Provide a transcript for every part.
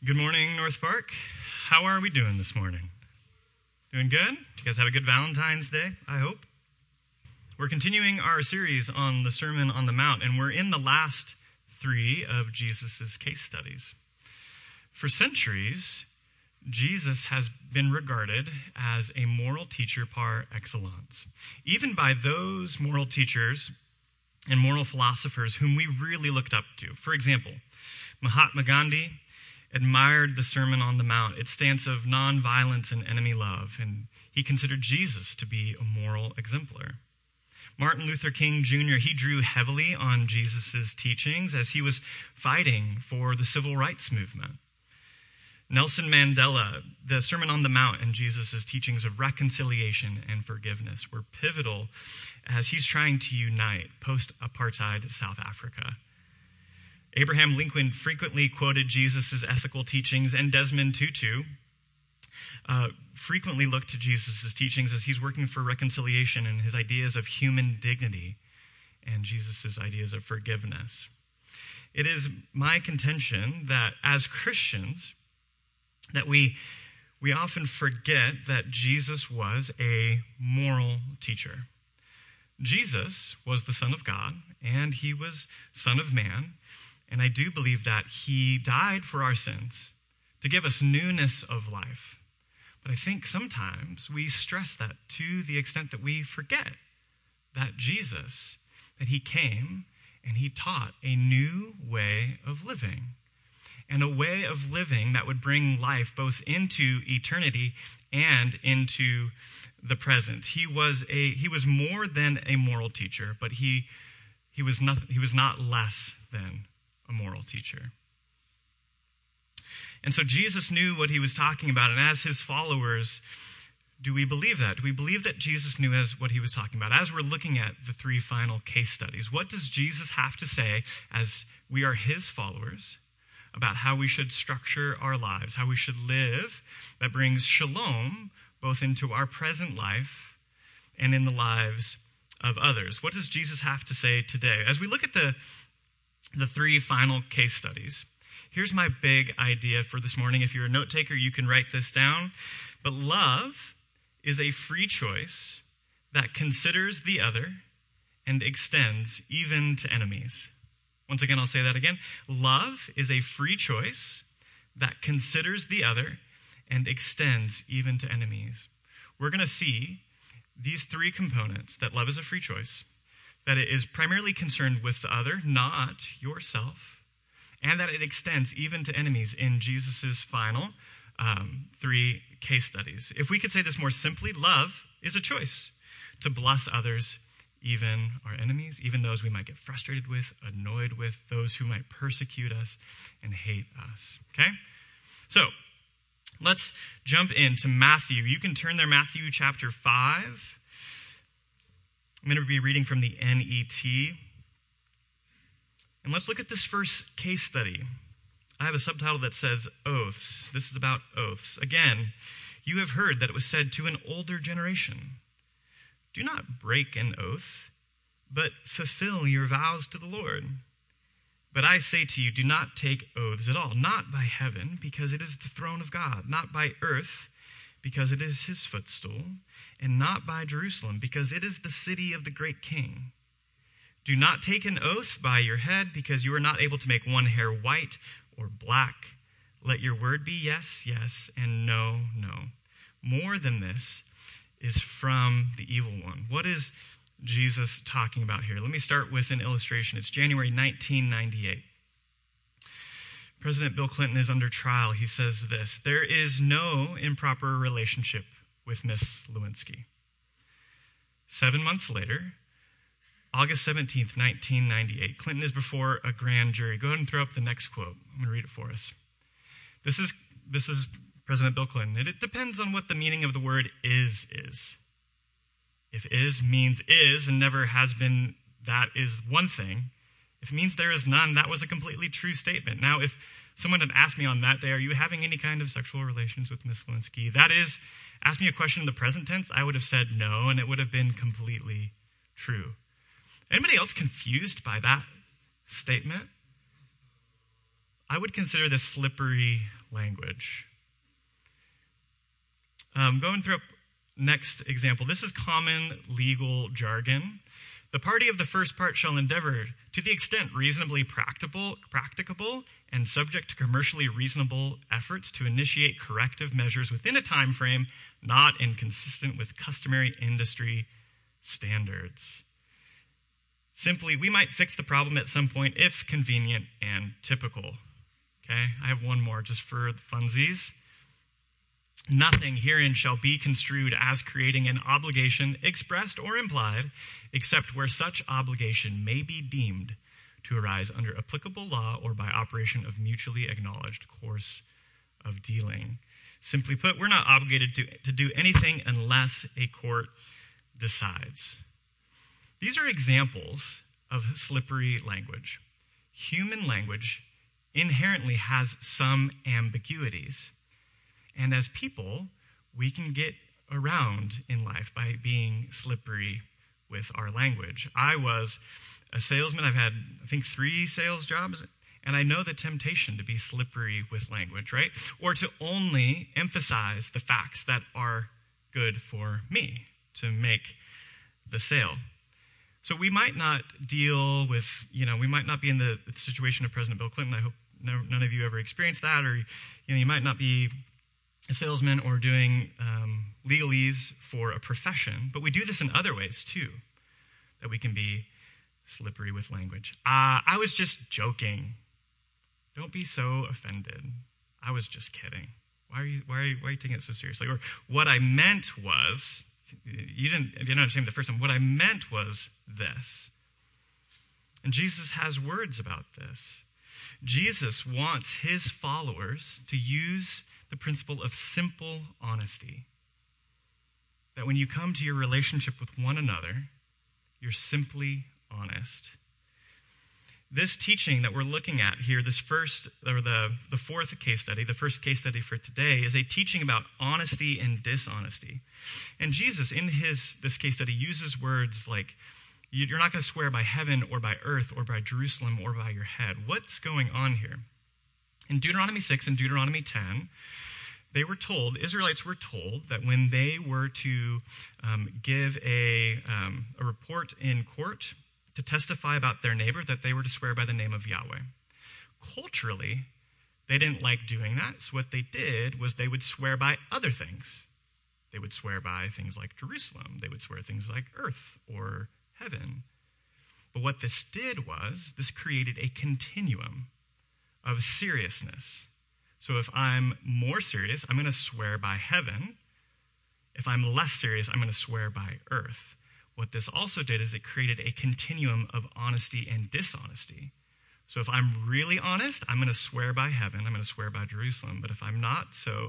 Good morning, North Park. How are we doing this morning? Doing good? Did you guys have a good Valentine's Day, I hope? We're continuing our series on the Sermon on the Mount, and we're in the last three of Jesus' case studies. For centuries, Jesus has been regarded as a moral teacher par excellence, even by those moral teachers and moral philosophers whom we really looked up to. For example, Mahatma Gandhi admired the Sermon on the Mount, its stance of nonviolence and enemy love, and he considered Jesus to be a moral exemplar. Martin Luther King Jr., he drew heavily on Jesus' teachings as he was fighting for the civil rights movement. Nelson Mandela, the Sermon on the Mount and Jesus' teachings of reconciliation and forgiveness were pivotal as he's trying to unite post-apartheid South Africa. Abraham Lincoln frequently quoted Jesus' ethical teachings, and Desmond Tutu frequently looked to Jesus' teachings as he's working for reconciliation and his ideas of human dignity and Jesus' ideas of forgiveness. It is my contention that as Christians, that we often forget that Jesus was a moral teacher. Jesus was the Son of God, and he was Son of Man. And I do believe that he died for our sins to give us newness of life. But I think sometimes we stress that to the extent that we forget that Jesus, that he came and he taught a new way of living, and a way of living that would bring life both into eternity and into the present. He was more than a moral teacher, but he was not less than a moral teacher. And so Jesus knew what he was talking about, and as his followers, do we believe that? Do we believe that Jesus knew what he was talking about? As we're looking at the three final case studies, what does Jesus have to say as we are his followers about how we should structure our lives, how we should live that brings shalom both into our present life and in the lives of others? What does Jesus have to say today? As we look at the three final case studies, here's my big idea for this morning. If you're a note taker, you can write this down. But love is a free choice that considers the other and extends even to enemies. Once again, I'll say that again. Love is a free choice that considers the other and extends even to enemies. We're going to see these three components: that love is a free choice, that it is primarily concerned with the other, not yourself, and that it extends even to enemies in Jesus' final three case studies. If we could say this more simply, love is a choice to bless others, even our enemies, even those we might get frustrated with, annoyed with, those who might persecute us and hate us. Okay? So, let's jump into Matthew. You can turn there, Matthew chapter 5. I'm going to be reading from the NET. And let's look at this first case study. I have a subtitle that says Oaths. This is about oaths. Again, you have heard that it was said to an older generation, "Do not break an oath, but fulfill your vows to the Lord. But I say to you, do not take oaths at all, not by heaven, because it is the throne of God, not by earth, because it is his footstool, and not by Jerusalem, because it is the city of the great king. Do not take an oath by your head, because you are not able to make one hair white or black. Let your word be yes, yes, and no, no. More than this is from the evil one." What is Jesus talking about here? Let me start with an illustration. It's January 1998. President Bill Clinton is under trial. He says this: "There is no improper relationship with Miss Lewinsky." 7 months later, August 17th, 1998, Clinton is before a grand jury. Go ahead and throw up the next quote. I'm going to read it for us. This is President Bill Clinton. It depends on what the meaning of the word is. If is means is and never has been, that is one thing. If it means there is none, that was a completely true statement. Now, if someone had asked me on that day, "Are you having any kind of sexual relations with Miss Lewinsky?" That is, asked me a question in the present tense, I would have said no, and it would have been completely true. Anybody else confused by that statement? I would consider this slippery language. Going through next example, this is common legal jargon. The party of the first part shall endeavor, to the extent reasonably practicable and subject to commercially reasonable efforts, to initiate corrective measures within a time frame not inconsistent with customary industry standards. Simply, we might fix the problem at some point if convenient and typical. Okay, I have one more just for the funsies. Nothing herein shall be construed as creating an obligation, expressed or implied, except where such obligation may be deemed to arise under applicable law or by operation of mutually acknowledged course of dealing. Simply put, we're not obligated to do anything unless a court decides. These are examples of slippery language. Human language inherently has some ambiguities. And as people, we can get around in life by being slippery with our language. I was a salesman. I've had, I think, 3 sales jobs. And I know the temptation to be slippery with language, right? Or to only emphasize the facts that are good for me to make the sale. So we might not deal with, we might not be in the situation of President Bill Clinton. I hope none of you ever experienced that. Or, you might not be a salesman or doing legalese for a profession. But we do this in other ways, too, that we can be slippery with language. I was just joking. Don't be so offended. I was just kidding. Why are you taking it so seriously? Or what I meant was, you didn't understand the first time. What I meant was this. And Jesus has words about this. Jesus wants his followers to use the principle of simple honesty. That when you come to your relationship with one another, you're simply honest. This teaching that we're looking at here, the fourth case study, the first case study for today, is a teaching about honesty and dishonesty. And Jesus, in this case study, uses words like, you're not going to swear by heaven or by earth or by Jerusalem or by your head. What's going on here? In Deuteronomy 6 and Deuteronomy 10, the Israelites were told that when they were to give a report in court to testify about their neighbor, that they were to swear by the name of Yahweh. Culturally, they didn't like doing that, so what they did was they would swear by other things. They would swear by things like Jerusalem. They would swear things like earth or heaven. But what this did was, this created a continuum of seriousness. So if I'm more serious, I'm going to swear by heaven. If I'm less serious, I'm going to swear by earth. What this also did is it created a continuum of honesty and dishonesty. So if I'm really honest, I'm going to swear by heaven. I'm going to swear by Jerusalem. But if I'm not,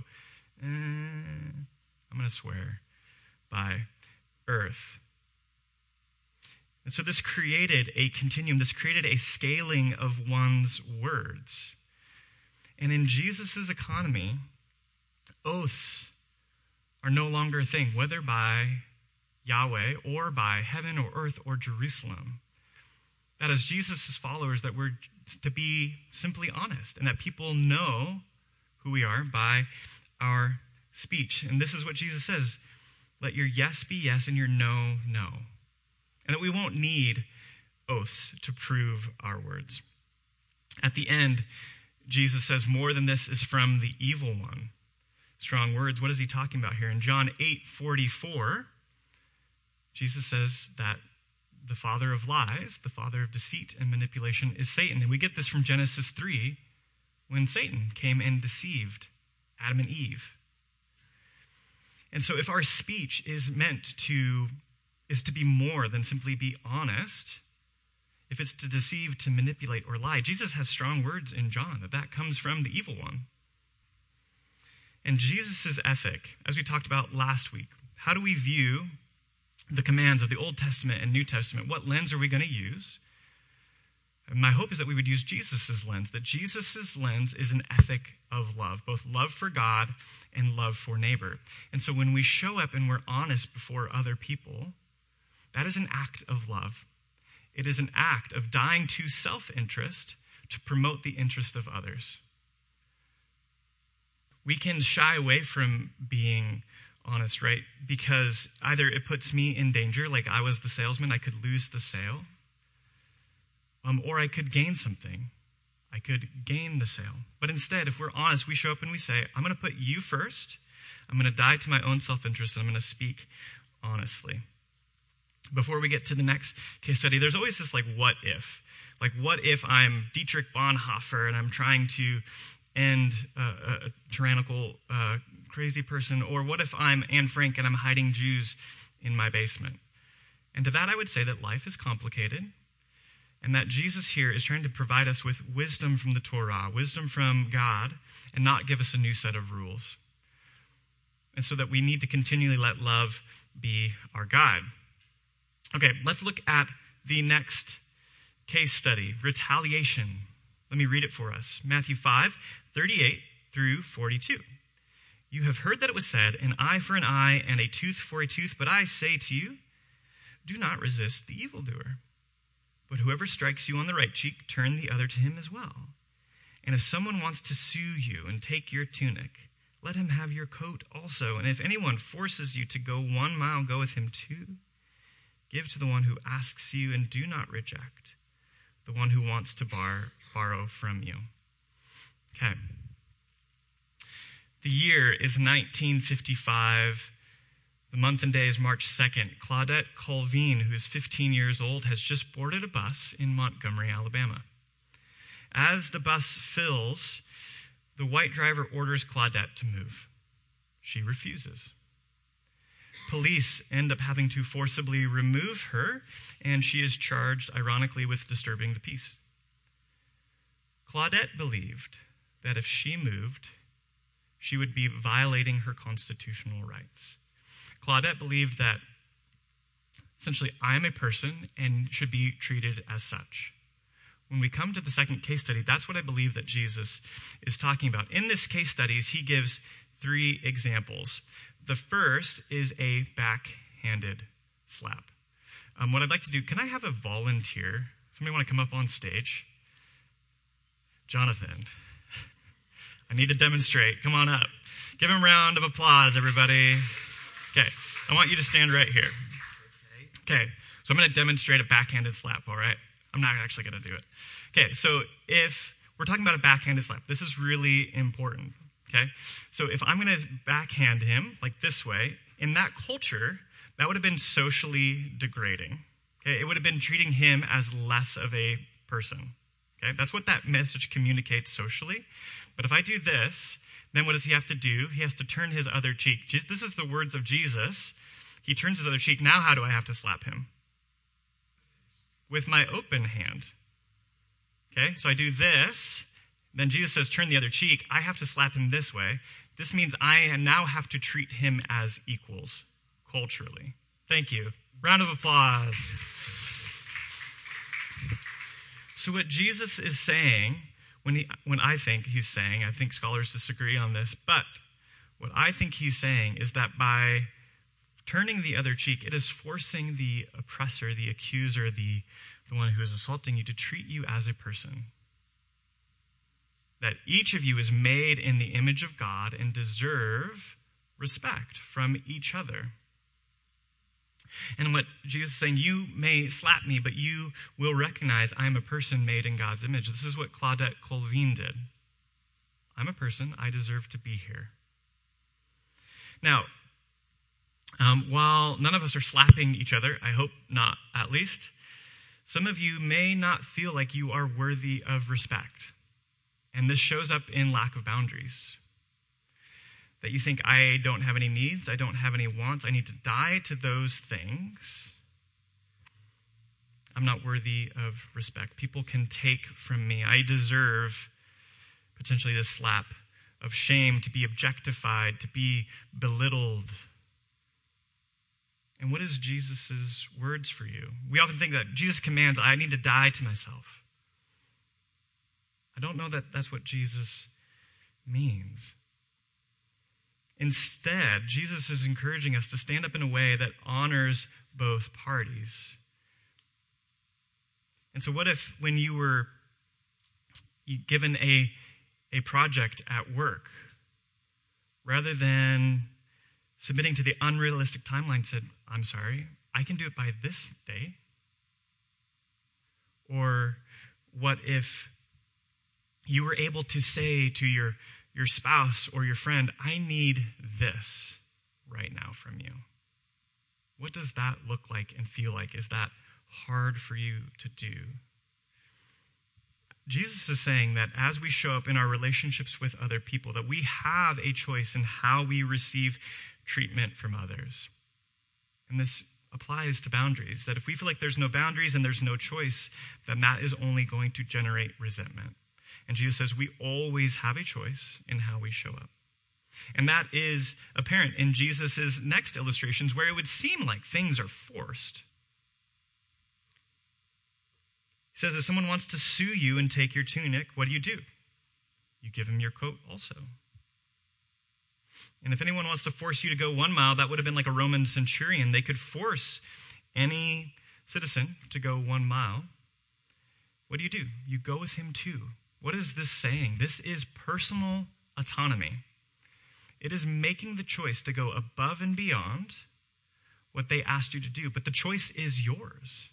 I'm going to swear by earth. And so this created a continuum. This created a scaling of one's words. And in Jesus' economy, oaths are no longer a thing, whether by Yahweh or by heaven or earth or Jerusalem. That as Jesus' followers, that we're to be simply honest and that people know who we are by our speech. And this is what Jesus says, let your yes be yes and your no, no. And that we won't need oaths to prove our words. At the end, Jesus says more than this is from the evil one. Strong words. What is he talking about here? In John 8:44, Jesus says that the father of lies, the father of deceit and manipulation is Satan. And we get this from Genesis 3 when Satan came and deceived Adam and Eve. And so if our speech is to be more than simply be honest, if it's to deceive, to manipulate, or lie, Jesus has strong words in John that comes from the evil one. And Jesus' ethic, as we talked about last week, how do we view the commands of the Old Testament and New Testament? What lens are we going to use? And my hope is that we would use Jesus' lens, that Jesus' lens is an ethic of love, both love for God and love for neighbor. And so when we show up and we're honest before other people, that is an act of love. It is an act of dying to self-interest to promote the interest of others. We can shy away from being honest, right? Because either it puts me in danger, like I was the salesman, I could lose the sale, or I could gain something. I could gain the sale. But instead, if we're honest, we show up and we say, I'm going to put you first. I'm going to die to my own self-interest, and I'm going to speak honestly. Before we get to the next case study, there's always this what if. Like, what if I'm Dietrich Bonhoeffer and I'm trying to end a tyrannical, crazy person? Or what if I'm Anne Frank and I'm hiding Jews in my basement? And to that, I would say that life is complicated, and that Jesus here is trying to provide us with wisdom from the Torah, wisdom from God, and not give us a new set of rules. And so that we need to continually let love be our guide. Okay, let's look at the next case study, retaliation. Let me read it for us. Matthew 5:38 through 42. You have heard that it was said, an eye for an eye and a tooth for a tooth, but I say to you, do not resist the evildoer. But whoever strikes you on the right cheek, turn the other to him as well. And if someone wants to sue you and take your tunic, let him have your coat also. And if anyone forces you to go 1 mile, go with him 2. Give to the one who asks you, and do not reject the one who wants to borrow from you. Okay. The year is 1955. The month and day is March 2nd. Claudette Colvin, who is 15 years old, has just boarded a bus in Montgomery, Alabama. As the bus fills, the white driver orders Claudette to move. She refuses. Police end up having to forcibly remove her, and she is charged, ironically, with disturbing the peace. Claudette believed that if she moved, she would be violating her constitutional rights. Claudette believed that, essentially, I am a person and should be treated as such. When we come to the second case study, that's what I believe that Jesus is talking about. In this case studies, he gives 3 examples. The first is a backhanded slap. What I'd like to do, can I have a volunteer? Somebody want to come up on stage? Jonathan. I need to demonstrate. Come on up. Give him a round of applause, everybody. Okay, I want you to stand right here. Okay, so I'm going to demonstrate a backhanded slap, all right? I'm not actually going to do it. Okay, so if we're talking about a backhanded slap, this is really important, okay? So if I'm going to backhand him like this way, in that culture, that would have been socially degrading, okay? It would have been treating him as less of a person, okay? That's what that message communicates socially. But if I do this, then what does he have to do? He has to turn his other cheek. This is the words of Jesus. He turns his other cheek. Now how do I have to slap him? With my open hand. Okay, so I do this. Then Jesus says, turn the other cheek. I have to slap him this way. This means I now have to treat him as equals culturally. Thank you. Round of applause. So what Jesus is saying, when I think he's saying, I think scholars disagree on this, but what I think he's saying is that by turning the other cheek, it is forcing the oppressor, the accuser, the one who is assaulting you to treat you as a person. That each of you is made in the image of God and deserve respect from each other. And what Jesus is saying, you may slap me, but you will recognize I am a person made in God's image. This is what Claudette Colvin did. I'm a person. I deserve to be here. Now, while none of us are slapping each other, I hope not at least, some of you may not feel like you are worthy of respect. And this shows up in lack of boundaries. That you think, I don't have any needs, I don't have any wants, I need to die to those things. I'm not worthy of respect. People can take from me. I deserve potentially this slap of shame, to be objectified, to be belittled. And what is Jesus' words for you? We often think that Jesus commands, I need to die to myself. I don't know that that's what Jesus means. Instead, Jesus is encouraging us to stand up in a way that honors both parties. And so what if when you were given a project at work, rather than submitting to the unrealistic timeline, said, I'm sorry, I can do it by this day? Or what if you were able to say to your spouse or your friend, I need this right now from you? What does that look like and feel like? Is that hard for you to do? Jesus is saying that as we show up in our relationships with other people, that we have a choice in how we receive treatment from others. And this applies to boundaries, that if we feel like there's no boundaries and there's no choice, then that is only going to generate resentment. And Jesus says we always have a choice in how we show up. And that is apparent in Jesus' next illustrations, where it would seem like things are forced. He says, if someone wants to sue you and take your tunic, what do? You give him your coat also. And if anyone wants to force you to go 1 mile, that would have been like a Roman centurion. They could force any citizen to go 1 mile. What do? You go with him too. What is this saying? This is personal autonomy. It is making the choice to go above and beyond what they asked you to do, but the choice is yours.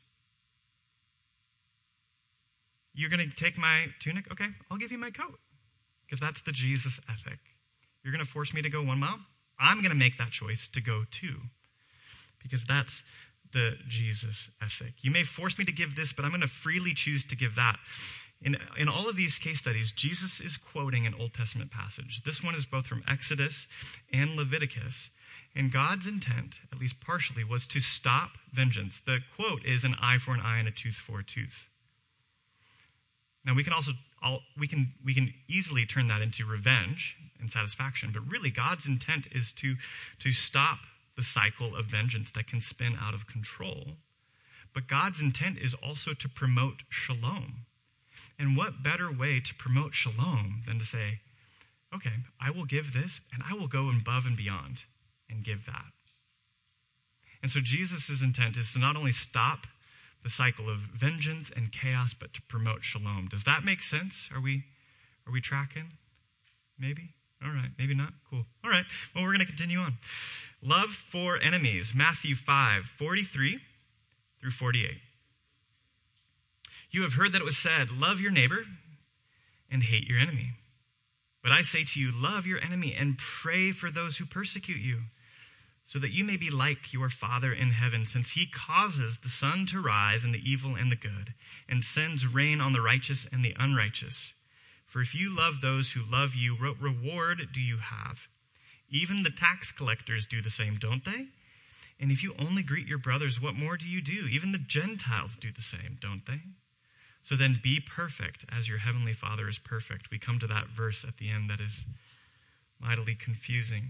You're going to take my tunic? Okay, I'll give you my coat, because that's the Jesus ethic. You're going to force me to go 1 mile? I'm going to make that choice to go 2, because that's the Jesus ethic. You may force me to give this, but I'm going to freely choose to give that. In all of these case studies, Jesus is quoting an Old Testament passage. This one is both from Exodus and Leviticus. And God's intent, at least partially, was to stop vengeance. The quote is an eye for an eye and a tooth for a tooth. Now we can easily turn that into revenge and satisfaction, but really God's intent is to stop the cycle of vengeance that can spin out of control. But God's intent is also to promote shalom. And what better way to promote shalom than to say, okay, I will give this and I will go above and beyond and give that. And so Jesus' intent is to not only stop the cycle of vengeance and chaos, but to promote shalom. Does that make sense? Are we tracking? Maybe? All right, maybe not? Cool. All right, well, we're going to continue on. Love for enemies, Matthew 5:43 through 48. You have heard that it was said, love your neighbor and hate your enemy. But I say to you, love your enemy and pray for those who persecute you, so that you may be like your Father in heaven, since he causes the sun to rise in the evil and the good, and sends rain on the righteous and the unrighteous. For if you love those who love you, what reward do you have? Even the tax collectors do the same, don't they? And if you only greet your brothers, what more do you do? Even the Gentiles do the same, don't they? So then be perfect as your heavenly Father is perfect. We come to that verse at the end that is mightily confusing.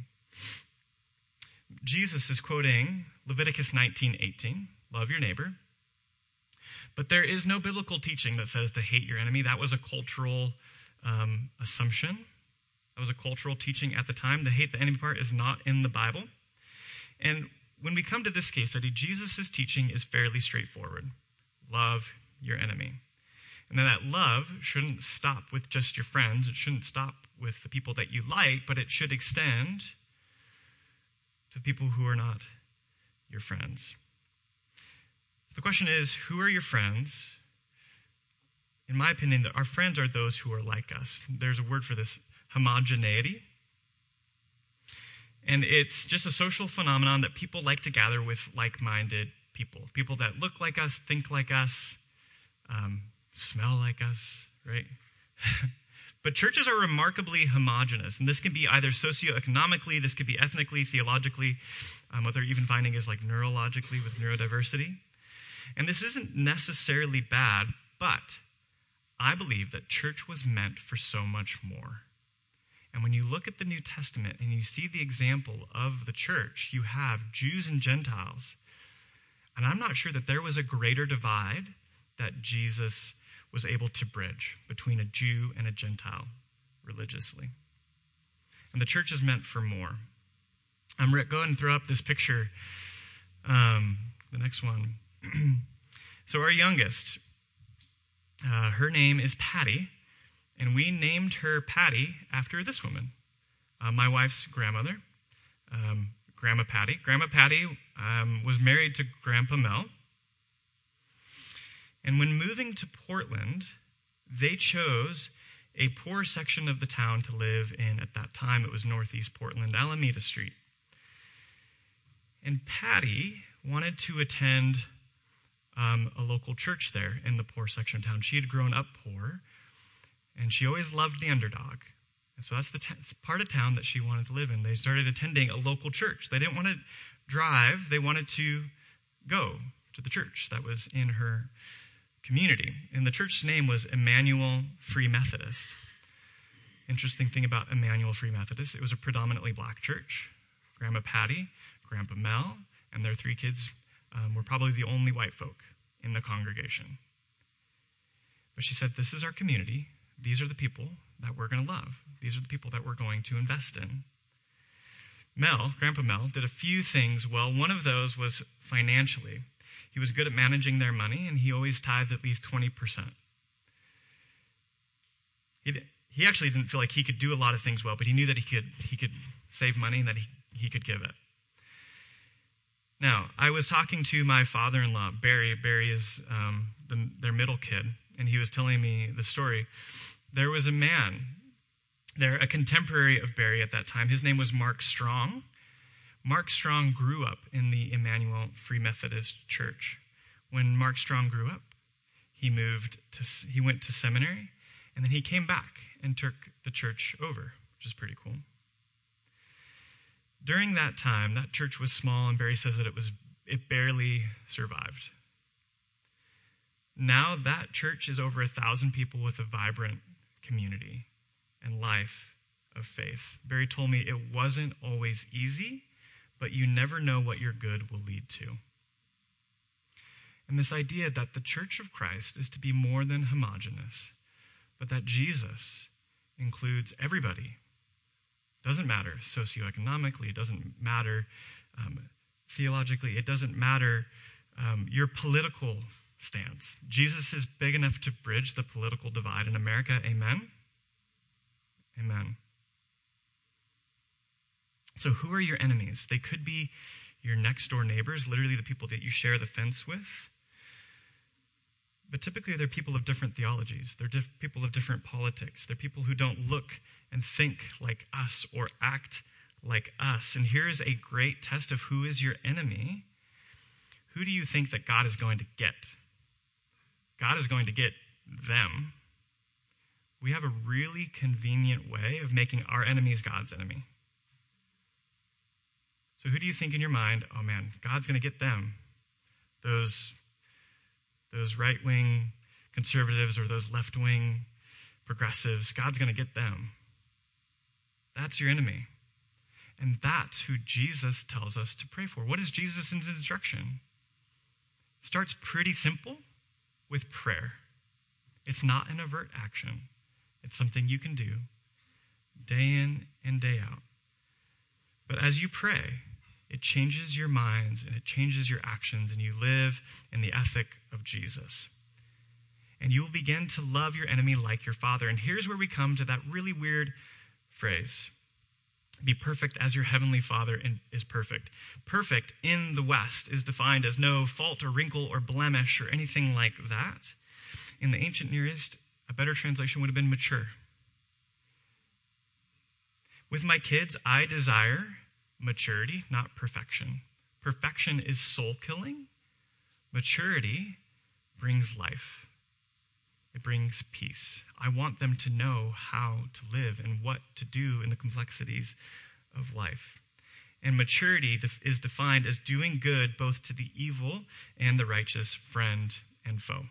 Jesus is quoting Leviticus 19:18, love your neighbor. But there is no biblical teaching that says to hate your enemy. That was a cultural assumption. That was a cultural teaching at the time. The hate the enemy part is not in the Bible. And when we come to this case study, Jesus' teaching is fairly straightforward. Love your enemy. And then that love shouldn't stop with just your friends. It shouldn't stop with the people that you like, but it should extend to the people who are not your friends. So the question is, who are your friends? In my opinion, our friends are those who are like us. There's a word for this, homogeneity. And it's just a social phenomenon that people like to gather with like-minded people. People that look like us, think like us, smell like us, right? But churches are remarkably homogenous, and this can be either socioeconomically, this could be ethnically, theologically, what they're even finding is like neurologically with neurodiversity. And this isn't necessarily bad, but I believe that church was meant for so much more. And when you look at the New Testament and you see the example of the church, you have Jews and Gentiles. And I'm not sure that there was a greater divide that Jesus was able to bridge between a Jew and a Gentile religiously. And the church is meant for more. Rick, go ahead and throw up this picture. The next one. So our youngest, her name is Patty, and we named her Patty after this woman, my wife's grandmother, Grandma Patty. Grandma Patty was married to Grandpa Mel. And when moving to Portland, they chose a poor section of the town to live in. At that time, it was Northeast Portland, Alameda Street. And Patty wanted to attend a local church there in the poor section of town. She had grown up poor, and she always loved the underdog. And so that's the part of town that she wanted to live in. They started attending a local church. They didn't want to drive. They wanted to go to the church that was in her community. And the church's name was Emmanuel Free Methodist. Interesting thing about Emmanuel Free Methodist, it was a predominantly black church. Grandma Patty, Grandpa Mel, and their 3 kids were probably the only white folk in the congregation. But she said, this is our community. These are the people that we're going to love. These are the people that we're going to invest in. Grandpa Mel, did a few things well. One of those was financially. He was good at managing their money, and he always tithed at least 20%. He actually didn't feel like he could do a lot of things well, but he knew that he could save money and that he could give it. Now, I was talking to my father-in-law, Barry. Barry is their middle kid, and he was telling me the story. There was a man there, a contemporary of Barry at that time. His name was Mark Strong. Mark Strong grew up in the Emmanuel Free Methodist Church. When Mark Strong grew up, he went to seminary, and then he came back and took the church over, which is pretty cool. During that time, that church was small, and Barry says that it barely survived. Now that church is over 1,000 people with a vibrant community and life of faith. Barry told me it wasn't always easy, but you never know what your good will lead to. And this idea that the Church of Christ is to be more than homogeneous, but that Jesus includes everybody. Doesn't matter socioeconomically, it doesn't matter theologically, it doesn't matter your political stance. Jesus is big enough to bridge the political divide in America. Amen? Amen. So who are your enemies? They could be your next door neighbors, literally the people that you share the fence with. But typically they're people of different theologies. They're people of different politics. They're people who don't look and think like us or act like us. And here's a great test of who is your enemy. Who do you think that God is going to get? God is going to get them. We have a really convenient way of making our enemies God's enemy. So who do you think in your mind, oh man, God's going to get them? Those right-wing conservatives or those left-wing progressives, God's going to get them. That's your enemy. And that's who Jesus tells us to pray for. What is Jesus' instruction? It starts pretty simple with prayer. It's not an overt action. It's something you can do day in and day out. But as you pray, it changes your minds and it changes your actions, and you live in the ethic of Jesus. And you will begin to love your enemy like your Father. And here's where we come to that really weird phrase. Be perfect as your heavenly Father is perfect. Perfect in the West is defined as no fault or wrinkle or blemish or anything like that. In the ancient Near East, a better translation would have been mature. With my kids, I desire maturity, not perfection. Perfection is soul-killing. Maturity brings life. It brings peace. I want them to know how to live and what to do in the complexities of life. And maturity is defined as doing good both to the evil and the righteous, friend and foe.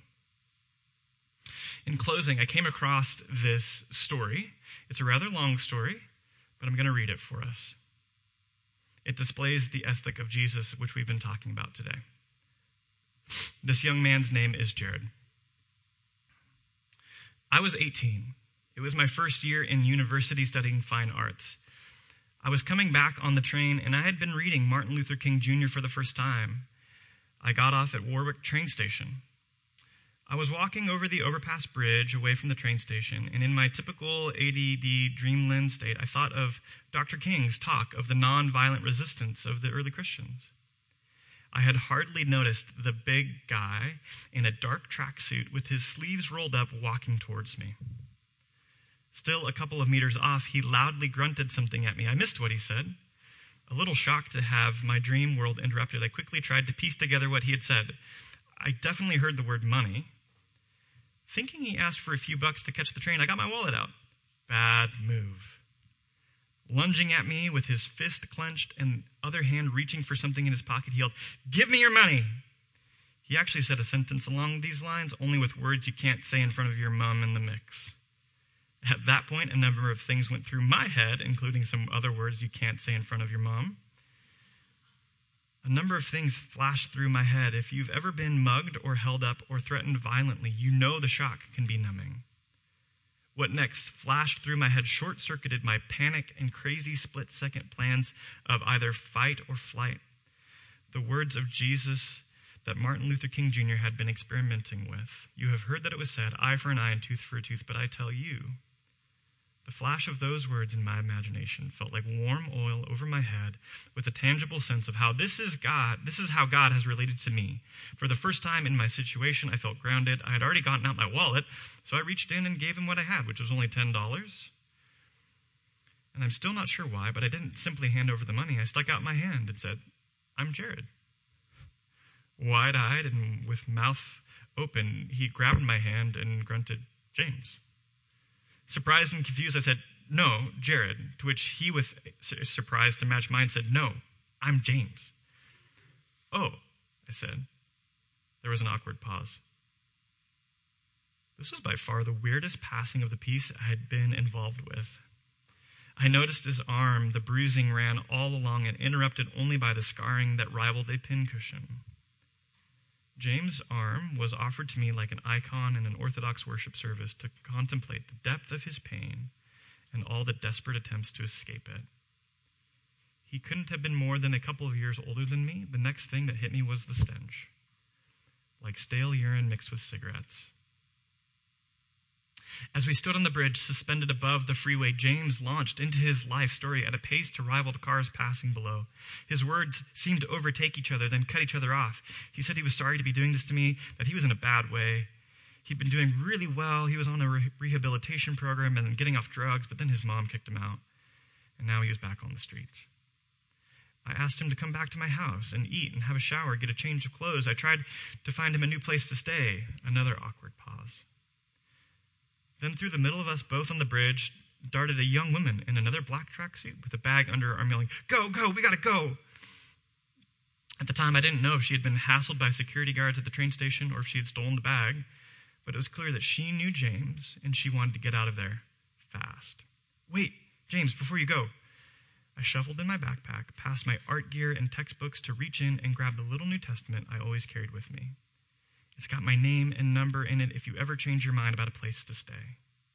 In closing, I came across this story. It's a rather long story, but I'm going to read it for us. It displays the ethic of Jesus, which we've been talking about today. This young man's name is Jared. I was 18. It was my first year in university studying fine arts. I was coming back on the train, and I had been reading Martin Luther King Jr. for the first time. I got off at Warwick train station. I was walking over the overpass bridge away from the train station, and in my typical ADD dreamland state, I thought of Dr. King's talk of the nonviolent resistance of the early Christians. I had hardly noticed the big guy in a dark tracksuit with his sleeves rolled up walking towards me. Still a couple of meters off, he loudly grunted something at me. I missed what he said. A little shocked to have my dream world interrupted, I quickly tried to piece together what he had said. I definitely heard the word money. Thinking he asked for a few bucks to catch the train, I got my wallet out. Bad move. Lunging at me with his fist clenched and other hand reaching for something in his pocket, he yelled, "Give me your money!" He actually said a sentence along these lines, only with words you can't say in front of your mom in the mix. At that point, a number of things went through my head, including some other words you can't say in front of your mom. A number of things flashed through my head. If you've ever been mugged or held up or threatened violently, you know the shock can be numbing. What next flashed through my head short-circuited my panic and crazy split-second plans of either fight or flight. The words of Jesus that Martin Luther King Jr. had been experimenting with. You have heard that it was said, eye for an eye and tooth for a tooth, but I tell you. The flash of those words in my imagination felt like warm oil over my head with a tangible sense of how this is how God has related to me. For the first time in my situation, I felt grounded. I had already gotten out my wallet, so I reached in and gave him what I had, which was only $10. And I'm still not sure why, but I didn't simply hand over the money. I stuck out my hand and said, "I'm Jared." Wide-eyed and with mouth open, he grabbed my hand and grunted, "James." Surprised and confused, I said, "No, Jared," to which he, with surprise to match mine, said, "No, I'm James." "Oh," I said. There was an awkward pause. This was by far the weirdest passing of the peace I had been involved with. I noticed his arm, the bruising ran all along and interrupted only by the scarring that rivaled a pincushion. James' arm was offered to me like an icon in an Orthodox worship service to contemplate the depth of his pain and all the desperate attempts to escape it. He couldn't have been more than a couple of years older than me. The next thing that hit me was the stench, like stale urine mixed with cigarettes. As we stood on the bridge, suspended above the freeway, James launched into his life story at a pace to rival the cars passing below. His words seemed to overtake each other, then cut each other off. He said he was sorry to be doing this to me, that he was in a bad way. He'd been doing really well. He was on a rehabilitation program and getting off drugs, but then his mom kicked him out, and now he was back on the streets. I asked him to come back to my house and eat and have a shower, get a change of clothes. I tried to find him a new place to stay. Another awkward pause. Then through the middle of us both on the bridge darted a young woman in another black tracksuit with a bag under her arm yelling, "Go, go, we gotta go." At the time, I didn't know if she had been hassled by security guards at the train station or if she had stolen the bag, but it was clear that she knew James and she wanted to get out of there fast. "Wait, James, before you go." I shuffled in my backpack, past my art gear and textbooks to reach in and grab the little New Testament I always carried with me. It's got my name and number in it if you ever change your mind about a place to stay.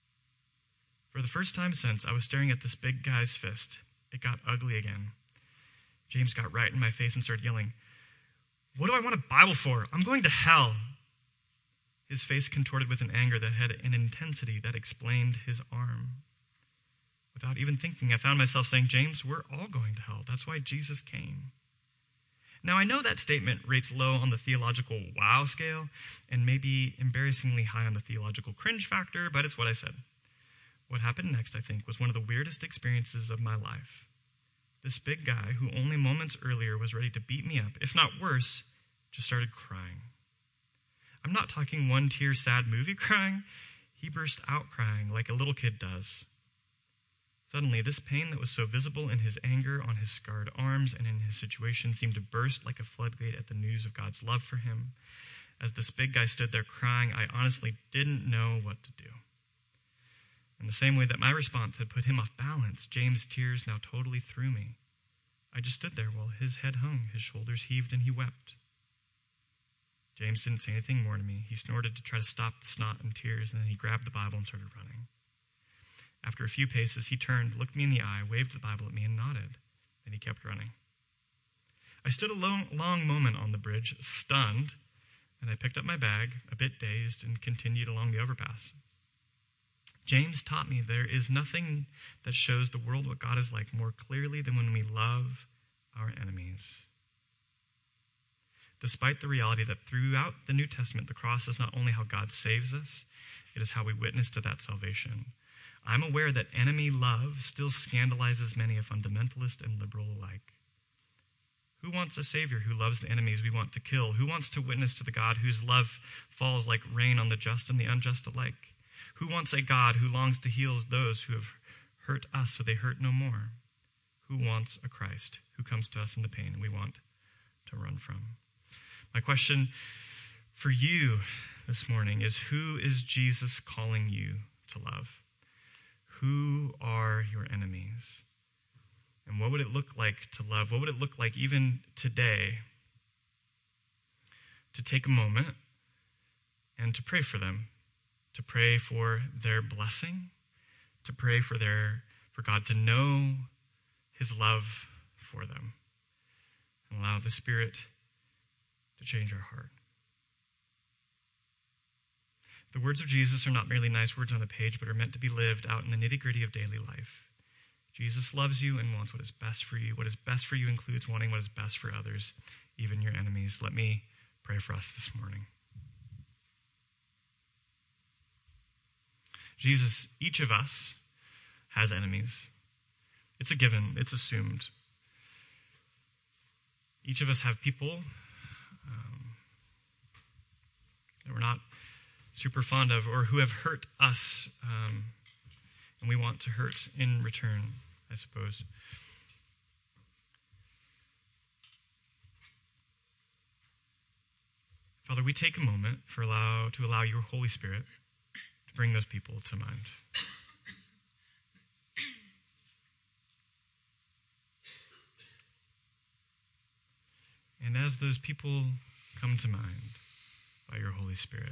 For the first time since, I was staring at this big guy's fist. It got ugly again. James got right in my face and started yelling, "What do I want a Bible for? I'm going to hell." His face contorted with an anger that had an intensity that explained his arm. Without even thinking, I found myself saying, "James, we're all going to hell. That's why Jesus came." Now, I know that statement rates low on the theological wow scale and maybe embarrassingly high on the theological cringe factor, but it's what I said. What happened next, I think, was one of the weirdest experiences of my life. This big guy, who only moments earlier was ready to beat me up, if not worse, just started crying. I'm not talking one-tear sad movie crying. He burst out crying like a little kid does. Suddenly, this pain that was so visible in his anger on his scarred arms and in his situation seemed to burst like a floodgate at the news of God's love for him. As this big guy stood there crying, I honestly didn't know what to do. In the same way that my response had put him off balance, James' tears now totally threw me. I just stood there while his head hung, his shoulders heaved, and he wept. James didn't say anything more to me. He snorted to try to stop the snot and tears, and then he grabbed the Bible and started running. After a few paces, he turned, looked me in the eye, waved the Bible at me, and nodded. Then he kept running. I stood a long moment on the bridge, stunned, And I picked up my bag, a bit dazed, and continued along the overpass. James taught me there is nothing that shows the world what God is like more clearly than when we love our enemies. Despite the reality that throughout the New Testament, the cross is not only how God saves us, it is how we witness to that salvation. I'm aware that enemy love still scandalizes many, a fundamentalist and liberal alike. Who wants a Savior who loves the enemies we want to kill? Who wants to witness to the God whose love falls like rain on the just and the unjust alike? Who wants a God who longs to heal those who have hurt us so they hurt no more? Who wants a Christ who comes to us in the pain we want to run from? My question for you this morning is, who is Jesus calling you to love? Who are your enemies? And what would it look like to love? What would it look like even today to take a moment and to pray for them, to pray for their blessing, to pray for God to know his love for them, and allow the Spirit to change our heart. The words of Jesus are not merely nice words on a page, but are meant to be lived out in the nitty-gritty of daily life. Jesus loves you and wants what is best for you. What is best for you includes wanting what is best for others, even your enemies. Let me pray for us this morning. Jesus, each of us has enemies. It's a given. It's assumed. Each of us have people that we're not super fond of or who have hurt us, and we want to hurt in return, I suppose. Father, we take a moment to allow your Holy Spirit to bring those people to mind. And as those people come to mind by your Holy Spirit,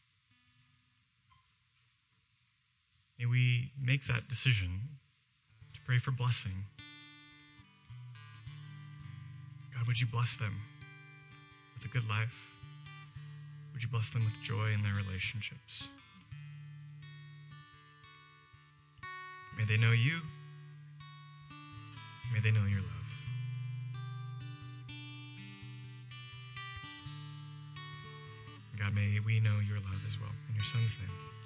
may we make that decision to pray for blessing. God, would you bless them with a good life? Would you bless them with joy in their relationships? May they know you. May they know your love. God, may we know your love as well. In your Son's name.